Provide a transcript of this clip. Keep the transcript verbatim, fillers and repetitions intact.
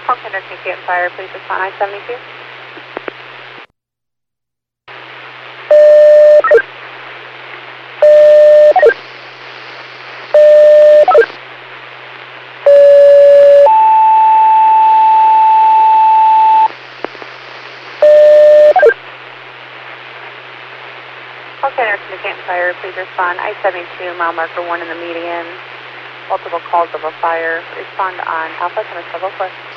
Falcon Nursing Canton Fire, please respond I seventy-two. Falcon Nursing Canton Fire, please respond I seventy-two, mile marker one in the median. Multiple calls of a fire. Respond on Alpha Thomas Level four.